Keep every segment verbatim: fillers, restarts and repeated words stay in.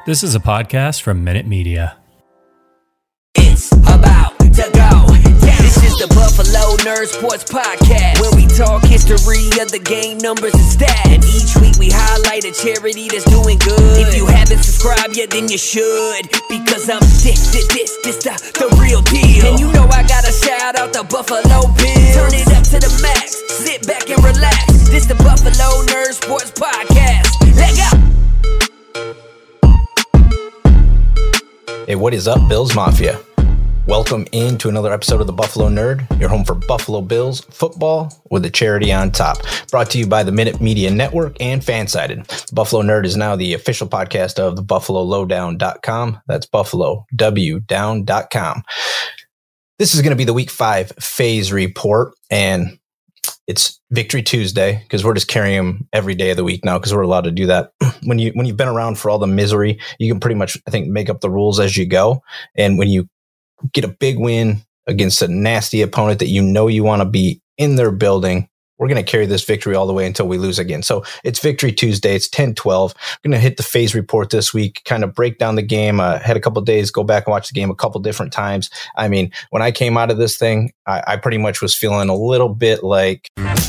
This is a podcast from Minute Media. It's about to go down. This is the Buffalo Nerd Sports Podcast, where we talk history of the game, numbers, and stats. And each week we highlight a charity that's doing good. If you haven't subscribed yet, then you should, because I'm this, this, this, this the, the real deal. And you know I gotta shout out the Buffalo Bills. Turn it up to the max, sit back and relax. This the Buffalo Nerd Sports Podcast. Let go. Hey, what is up, Bills Mafia? Welcome into another episode of the Buffalo Nerd, your home for Buffalo Bills football with a charity on top. Brought to you by the Minute Media Network and Fansided. The Buffalo Nerd is now the official podcast of the buffalo lowdown dot com. That's buffalo w down dot com. This is going to be the week five phase report, and it's Victory Tuesday because we're just carrying them every day of the week now because we're allowed to do that. When you when you've been around for all the misery, you can pretty much, I think, make up the rules as you go. And when you get a big win against a nasty opponent that you know you want to beat in their building, we're going to carry this victory all the way until we lose again. So it's Victory Tuesday. It's ten twelve. We're going to hit the phase report this week, kind of break down the game. I uh, had a couple of days, go back and watch the game a couple different times. I mean, when I came out of this thing, I, I pretty much was feeling a little bit like...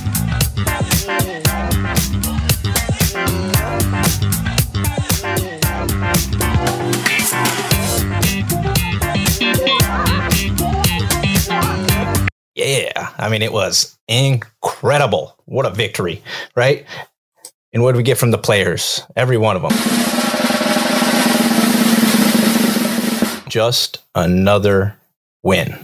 Yeah, I mean, it was incredible. What a victory, right? And what did we get from the players? Every one of them. Just another win.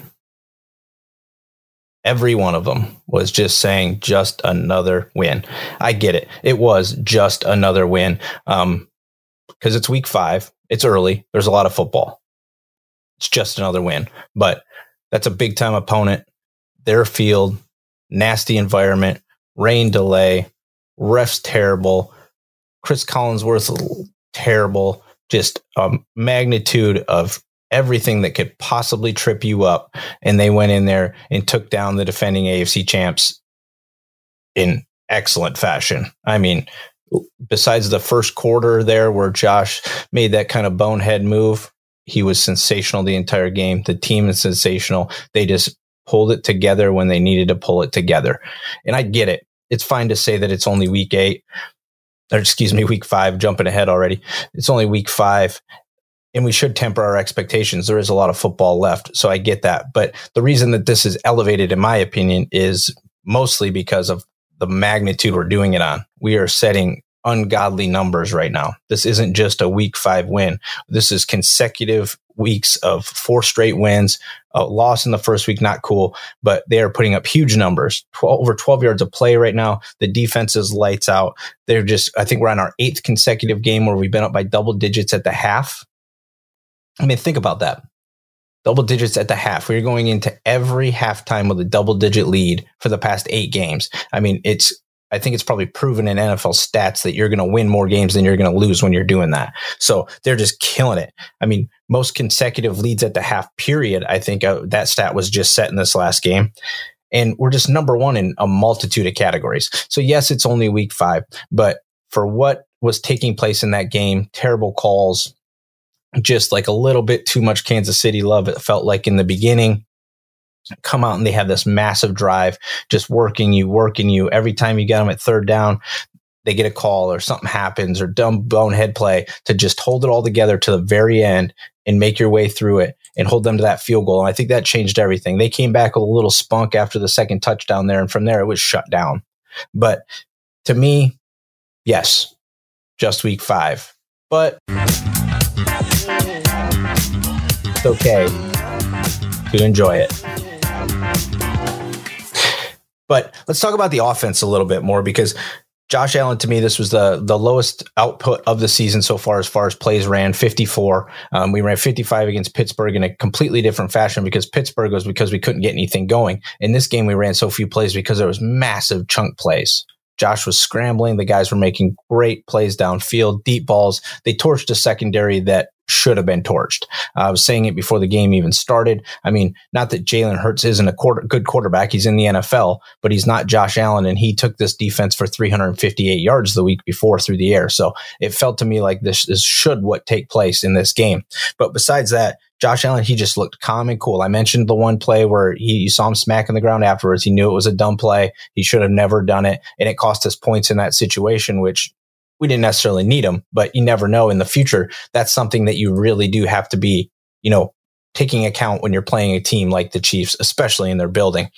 Every one of them was just saying just another win. I get it. It was just another win um, because it's week five. It's early. There's a lot of football. It's just another win. But that's a big time opponent. Their field, nasty environment, rain delay, refs terrible, Chris Collinsworth terrible, just a magnitude of everything that could possibly trip you up. And they went in there and took down the defending A F C champs in excellent fashion. I mean, besides the first quarter there where Josh made that kind of bonehead move, he was sensational the entire game. The team is sensational. They just pulled it together when they needed to pull it together. And I get it. It's fine to say that it's only week eight, or excuse me, week five, jumping ahead already. It's only week five, and we should temper our expectations. There is a lot of football left, so I get that. But the reason that this is elevated, in my opinion, is mostly because of the magnitude we're doing it on. We are setting ungodly numbers right now. This isn't just a week five win. This is consecutive weeks of four straight wins. A loss in the first week, not cool, but they are putting up huge numbers. twelve, over twelve yards of play right now. The defense is lights out. They're just, I think we're on our eighth consecutive game where we've been up by double digits at the half. I mean, think about that. Double digits at the half. We're going into every halftime with a double digit lead for the past eight games. I mean, it's, I think it's probably proven in N F L stats that you're going to win more games than you're going to lose when you're doing that. So they're just killing it. I mean, most consecutive leads at the half period, I think uh, that stat was just set in this last game. And we're just number one in a multitude of categories. So yes, it's only week five, but for what was taking place in that game, terrible calls, just like a little bit too much Kansas City love, it felt like in the beginning. Come out and they have this massive drive, just working you, working you. Every time you get them at third down, they get a call or something happens or dumb bonehead play to just hold it all together to the very end and make your way through it and hold them to that field goal. And I think that changed everything. They came back with a little spunk after the second touchdown there, and from there it was shut down. But to me, yes, just week five. But it's okay to enjoy it. But let's talk about the offense a little bit more, because Josh Allen, to me, this was the, the lowest output of the season so far as far as plays ran, fifty-four. Um, we ran fifty-five against Pittsburgh in a completely different fashion because Pittsburgh was because we couldn't get anything going. In this game, we ran so few plays because there was massive chunk plays. Josh was scrambling. The guys were making great plays downfield, deep balls. They torched a secondary that should have been torched. Uh, I was saying it before the game even started. I mean, not that Jalen Hurts isn't a quarter, good quarterback. He's in the N F L, but he's not Josh Allen, and he took this defense for three hundred fifty-eight yards the week before through the air. So it felt to me like this, this should what take place in this game. But besides that, Josh Allen, he just looked calm and cool. I mentioned the one play where he, you saw him smacking the ground afterwards. He knew it was a dumb play. He should have never done it, and it cost us points in that situation, which we didn't necessarily need them, but you never know in the future. That's something that you really do have to be, you know, taking account when you're playing a team like the Chiefs, especially in their building.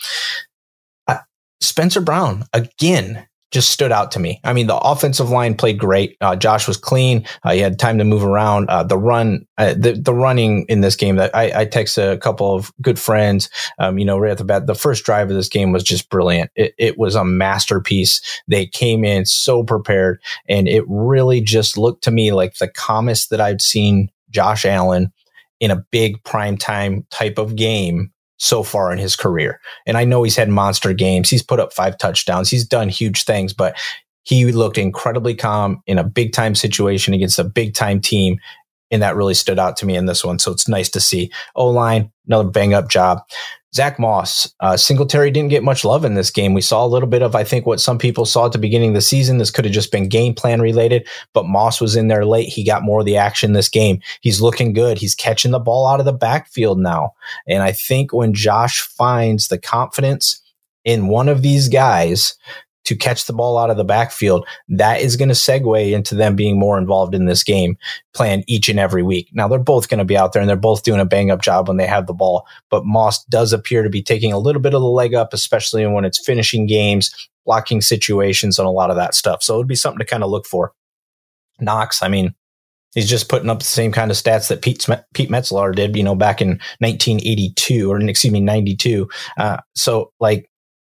Uh, Spencer Brown, again, just stood out to me. I mean, the offensive line played great. Uh, Josh was clean. Uh, he had time to move around. Uh, the run, uh, the, the running in this game, that I, I texted a couple of good friends, um, you know, right at the bat. The first drive of this game was just brilliant. It, it was a masterpiece. They came in so prepared, and it really just looked to me like the calmest that I've seen Josh Allen in a big primetime type of game so far in his career. And I know he's had monster games. He's put up five touchdowns. He's done huge things, but he looked incredibly calm in a big time situation against a big time team. And that really stood out to me in this one. So it's nice to see. O-line, another bang up job. Zach Moss, uh, Singletary didn't get much love in this game. We saw a little bit of, I think, what some people saw at the beginning of the season. This could have just been game plan related, but Moss was in there late. He got more of the action this game. He's looking good. He's catching the ball out of the backfield now. And I think when Josh finds the confidence in one of these guys to catch the ball out of the backfield, that is going to segue into them being more involved in this game plan each and every week. Now, they're both going to be out there, and they're both doing a bang-up job when they have the ball, but Moss does appear to be taking a little bit of the leg up, especially when it's finishing games, blocking situations, and a lot of that stuff. So it would be something to kind of look for. Knox, I mean, he's just putting up the same kind of stats that Pete Pete Metzelaar did, you know, back in nineteen eighty-two, or excuse me, ninety-two. Uh, so, like,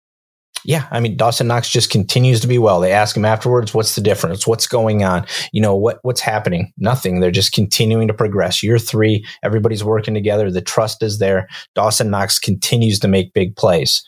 yeah, I mean, Dawson Knox just continues to be well. They ask him afterwards, what's the difference? What's going on? You know, what what's happening? Nothing. They're just continuing to progress. Year three, everybody's working together. The trust is there. Dawson Knox continues to make big plays.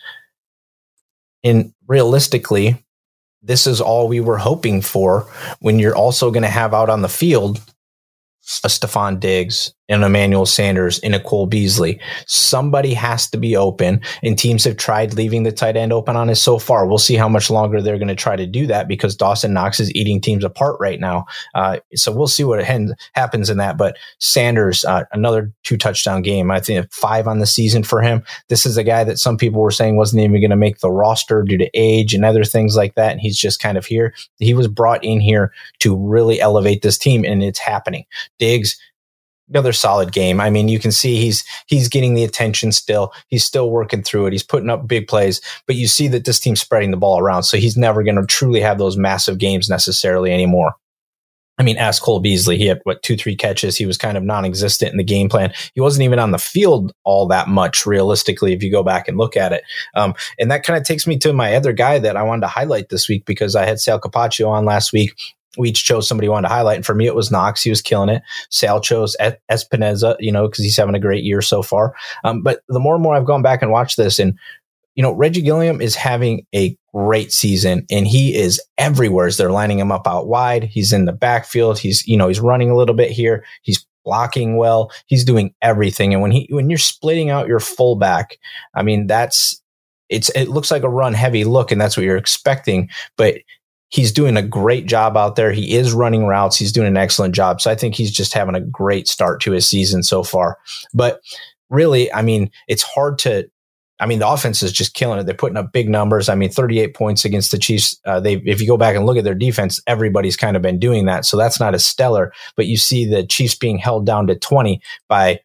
And realistically, this is all we were hoping for when you're also going to have out on the field a Stephon Diggs and Emmanuel Sanders and a Cole Beasley. Somebody has to be open, and teams have tried leaving the tight end open on us so far. We'll see how much longer they're going to try to do that, because Dawson Knox is eating teams apart right now. Uh, so we'll see what happens in that. But Sanders, uh, another two touchdown game. I think five on the season for him. This is a guy that some people were saying wasn't even going to make the roster due to age and other things like that. And he's just kind of here. He was brought in here to really elevate this team, and it's happening. Diggs, another solid game. I mean, you can see he's he's getting the attention still. He's still working through it. He's putting up big plays, but you see that this team's spreading the ball around, so he's never going to truly have those massive games necessarily anymore. I mean, ask Cole Beasley. He had, what, two, three catches. He was kind of non-existent in the game plan. He wasn't even on the field all that much, realistically, if you go back and look at it. Um, and that kind of takes me to my other guy that I wanted to highlight this week, because I had Sal Capaccio on last week. We each chose somebody we wanted to highlight. And for me, it was Knox. He was killing it. Sal chose Espinoza, you know, because he's having a great year so far. Um, but the more and more I've gone back and watched this, and, you know, Reggie Gilliam is having a great season, and he is everywhere as they're lining him up out wide. He's in the backfield. He's, you know, he's running a little bit here. He's blocking well. He's doing everything. And when he, when you're splitting out your fullback, I mean, that's, it's, it looks like a run heavy look, and that's what you're expecting, but he's doing a great job out there. He is running routes. He's doing an excellent job. So I think he's just having a great start to his season so far. But really, I mean, it's hard to, I mean, the offense is just killing it. They're putting up big numbers. I mean, thirty-eight points against the Chiefs. Uh, they, if you go back and look at their defense, everybody's kind of been doing that. So that's not as stellar, but you see the Chiefs being held down to twenty by,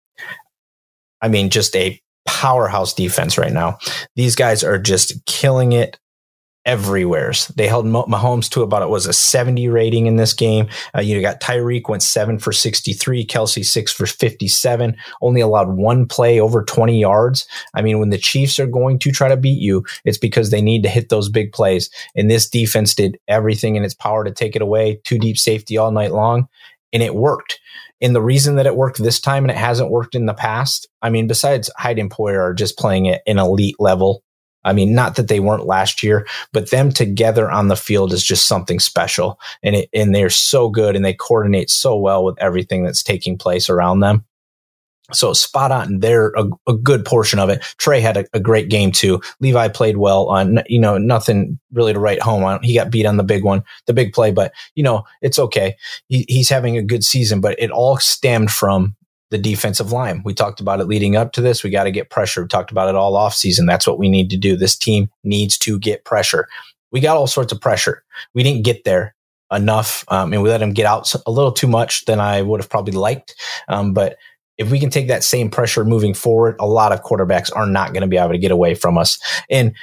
I mean, just a powerhouse defense right now. These guys are just killing it everywhere. They held Mahomes to about, it was a seventy rating in this game. Uh, you got Tyreek went seven for sixty-three, Kelsey six for fifty-seven, only allowed one play over twenty yards. I mean, when the Chiefs are going to try to beat you, it's because they need to hit those big plays. And this defense did everything in its power to take it away. Two deep safety all night long, and it worked. And the reason that it worked this time and it hasn't worked in the past, I mean, besides Hyde and Poyer are just playing at an elite level, I mean, not that they weren't last year, but them together on the field is just something special. And it, and they're so good and they coordinate so well with everything that's taking place around them. So spot on there, a, a good portion of it. Trey had a, a great game too. Levi played well on, you know, nothing really to write home on. He got beat on the big one, the big play, but you know, it's okay. He, he's having a good season, but it all stemmed from the defensive line. We talked about it leading up to this. We got to get pressure. We talked about it all off season. That's what we need to do. This team needs to get pressure. We got all sorts of pressure. We didn't get there enough. Um, and we let them get out a little too much than I would have probably liked. Um, but if we can take that same pressure moving forward, a lot of quarterbacks are not going to be able to get away from us. And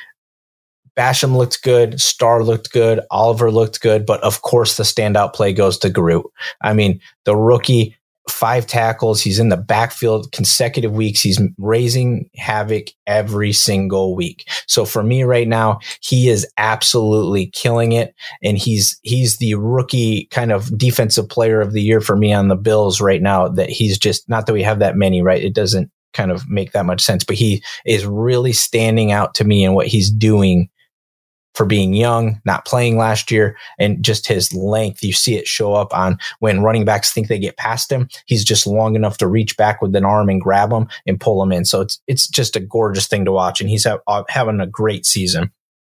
Basham looked good. Starr looked good. Oliver looked good. But of course, the standout play goes to Groot. I mean, the rookie, five tackles. He's in the backfield consecutive weeks. He's raising havoc every single week. So for me right now, he is absolutely killing it. And he's, he's the rookie kind of defensive player of the year for me on the Bills right now. That he's just, not that we have that many, right? It doesn't kind of make that much sense, but he is really standing out to me in what he's doing for being young, not playing last year, and just his length. You see it show up on when running backs think they get past him. He's just long enough to reach back with an arm and grab them and pull them in. So it's it's just a gorgeous thing to watch, and he's ha- having a great season.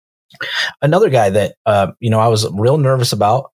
Another guy that uh, you know I was real nervous about,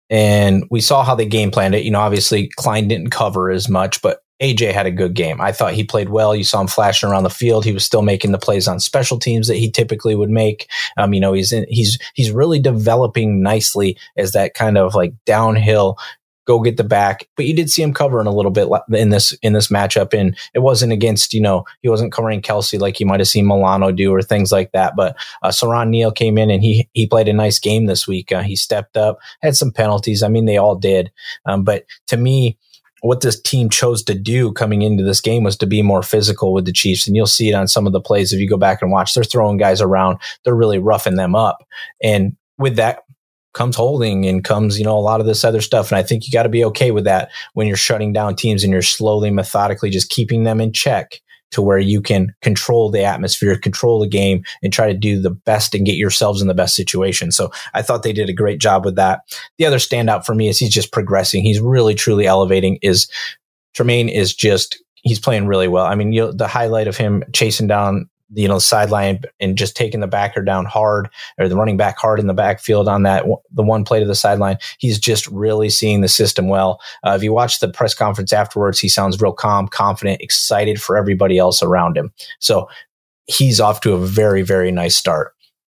and we saw how they game planned it. You know, obviously Klein didn't cover as much, but A J had a good game. I thought he played well. You saw him flashing around the field. He was still making the plays on special teams that he typically would make. Um, you know, he's in, he's he's really developing nicely as that kind of like downhill, go get the back. But you did see him covering a little bit in this in this matchup, and it wasn't against, you know, he wasn't covering Kelsey like you might have seen Milano do or things like that. But uh, Saran Neal came in and he he played a nice game this week. Uh, he stepped up, had some penalties. I mean, they all did. Um, but to me, what this team chose to do coming into this game was to be more physical with the Chiefs. And you'll see it on some of the plays. If you go back and watch, they're throwing guys around. They're really roughing them up. And with that comes holding and comes, you know, a lot of this other stuff. And I think you got to be okay with that when you're shutting down teams and you're slowly, methodically just keeping them in check to where you can control the atmosphere, control the game, and try to do the best and get yourselves in the best situation. So I thought they did a great job with that. The other standout for me is he's just progressing. He's really, truly elevating. Is Tremaine is just, he's playing really well. I mean, you know, the highlight of him chasing down, you know, the sideline and just taking the backer down hard, or the running back hard in the backfield on that, the one play to the sideline. He's just really seeing the system well. Uh, if you watch the press conference afterwards, he sounds real calm, confident, excited for everybody else around him. So he's off to a very, very nice start.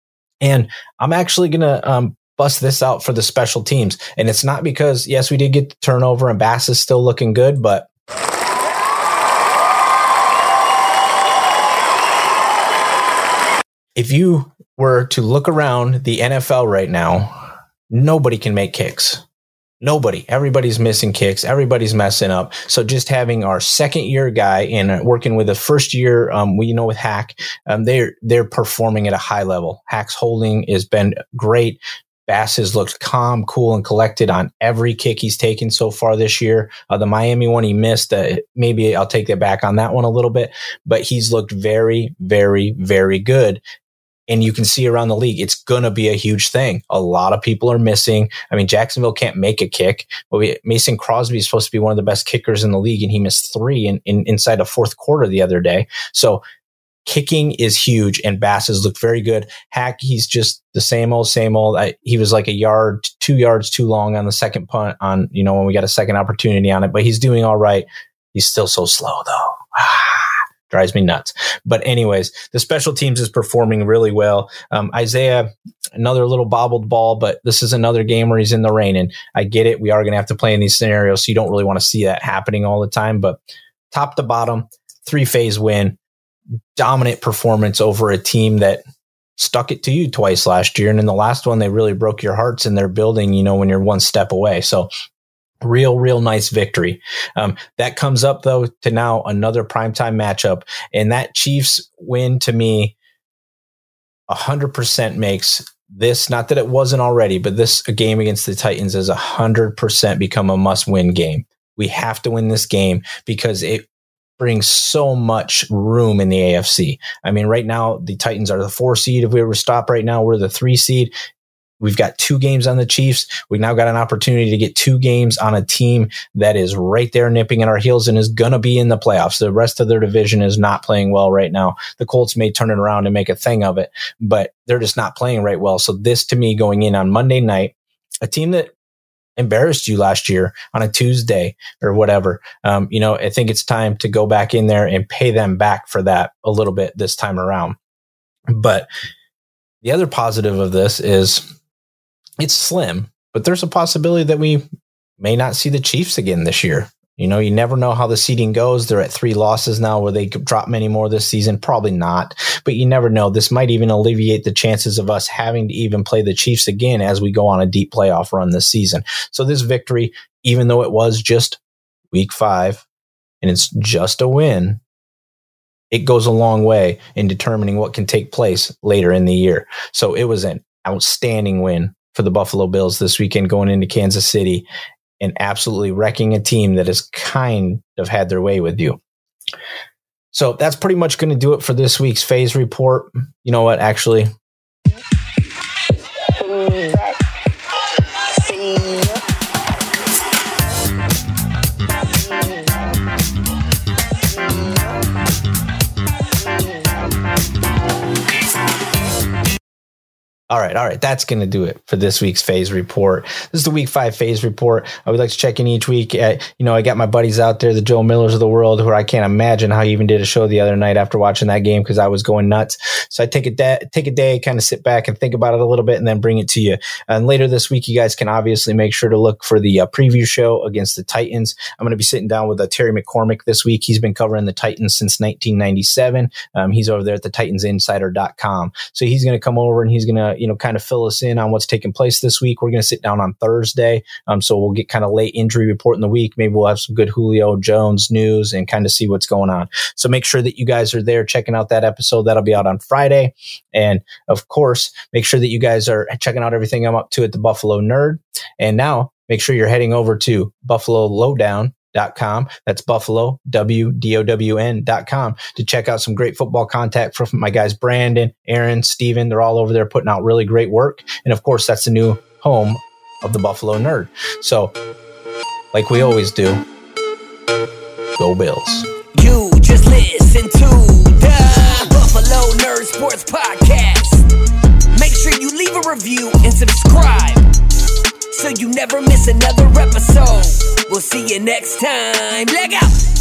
And I'm actually going to, um, bust this out for the special teams. And it's not because, yes, we did get the turnover and Bass is still looking good, but if you were to look around the N F L right now, nobody can make kicks. Nobody. Everybody's missing kicks. Everybody's messing up. So just having our second year guy and working with a first year, um, we, you know, with Hack, um, they're, they're performing at a high level. Hack's holding has been great. Bass has looked calm, cool, and collected on every kick he's taken so far this year. Uh, the Miami one he missed, uh, maybe I'll take that back on that one a little bit, but he's looked very, very, very good. And you can see around the league, it's going to be a huge thing. A lot of people are missing. I mean, Jacksonville can't make a kick. But we, Mason Crosby is supposed to be one of the best kickers in the league, and he missed three in, in, inside a fourth quarter the other day. So kicking is huge, and Bass has looked very good. Hack, he's just the same old, same old. I, he was like a yard, two yards too long on the second punt on, you know, when we got a second opportunity on it. But he's doing all right. He's still so slow, though. Drives me nuts. But anyways, the special teams is performing really well. Um, Isaiah, another little bobbled ball, but this is another game where he's in the rain. And I get it. We are going to have to play in these scenarios, so you don't really want to see that happening all the time. But top to bottom, three-phase win, dominant performance over a team that stuck it to you twice last year. And in the last one, they really broke your hearts, and they're building, you know, when you're one step away. So Real, real nice victory. Um, that comes up, though, to now another primetime matchup. And that Chiefs win, to me, one hundred percent makes this, not that it wasn't already, but this a game against the Titans has one hundred percent become a must-win game. We have to win this game because it brings so much room in the A F C. I mean, right now, the Titans are the four seed. If we were to stop right now, we're the three seed. We've got two games on the Chiefs. We've now got an opportunity to get two games on a team that is right there nipping at our heels and is going to be in the playoffs. The rest of their division is not playing well right now. The Colts may turn it around and make a thing of it, but they're just not playing right well. So this, to me, going in on Monday night, a team that embarrassed you last year on a Tuesday or whatever, um, you know, I think it's time to go back in there and pay them back for that a little bit this time around. But the other positive of this is, it's slim, but there's a possibility that we may not see the Chiefs again this year. You know, you never know how the seeding goes. They're at three losses now. Will they drop many more this season? Probably not, but you never know. This might even alleviate the chances of us having to even play the Chiefs again as we go on a deep playoff run this season. So this victory, even though it was just week five and it's just a win, it goes a long way in determining what can take place later in the year. So it was an outstanding win for the Buffalo Bills this weekend, going into Kansas City and absolutely wrecking a team that has kind of had their way with you. So that's pretty much going to do it for this week's Phase Report. You know what? Actually, All right, all right. That's going to do it for this week's Phase Report. This is the Week Five Phase Report. I would like to check in each week. At, you know, I got my buddies out there, the Joe Millers of the world, who I can't imagine how you even did a show the other night after watching that game because I was going nuts. So I take a day, take a day, kind of sit back and think about it a little bit, and then bring it to you. And later this week, you guys can obviously make sure to look for the uh, preview show against the Titans. I'm going to be sitting down with uh, Terry McCormick this week. He's been covering the Titans since nineteen ninety-seven. Um, he's over there at the Titans Insider dot com. So he's going to come over and he's going to, you know, kind of fill us in on what's taking place this week. We're going to sit down on Thursday. Um, so we'll get kind of late injury report in the week. Maybe we'll have some good Julio Jones news and kind of see what's going on. So make sure that you guys are there checking out that episode. That'll be out on Friday. And of course, make sure that you guys are checking out everything I'm up to at the Buffalo Nerd. And now make sure you're heading over to Buffalo Lowdown dot com. That's Buffalo, W D O W N dot com to check out some great football content from my guys, Brandon, Aaron, Steven. They're all over there putting out really great work. And of course, that's the new home of the Buffalo Nerd. So like we always do, go Bills. You just listen to the Buffalo Nerd Sports Podcast. Make sure you leave a review and subscribe so you never miss another episode. We'll see you next time. Leg out.